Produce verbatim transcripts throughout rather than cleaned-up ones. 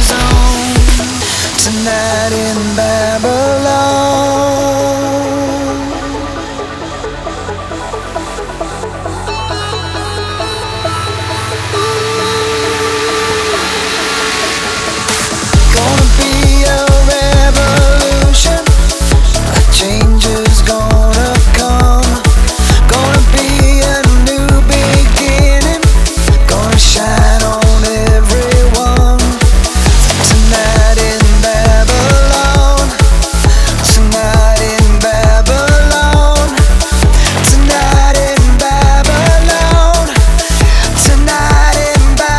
zone tonight in Babylon. Gonna be a revolution, a change is gonna come. Gonna be a new beginning, gonna shine on everyone. Tonight in Babylon, tonight in Babylon, tonight in Babylon, tonight in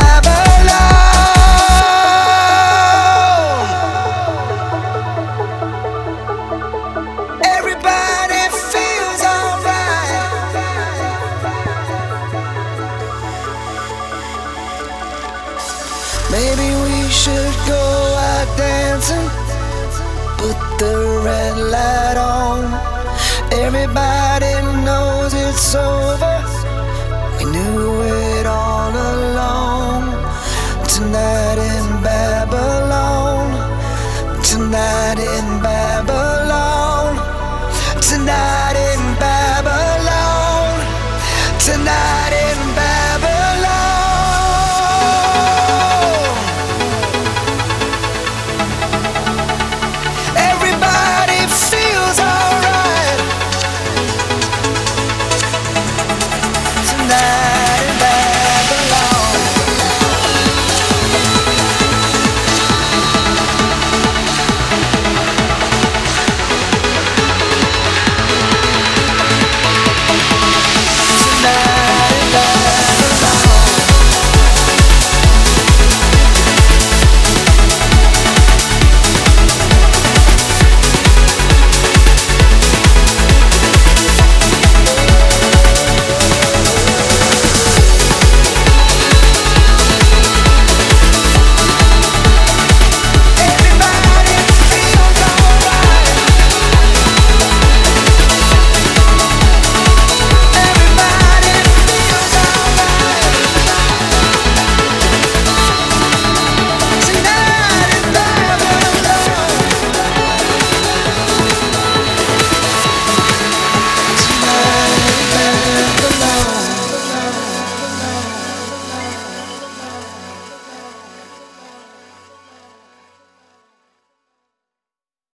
Babylon. Everybody feels alright. Maybe we should go out dancing, put the red light on. Everybody knows it's over, we knew it all along. Tonight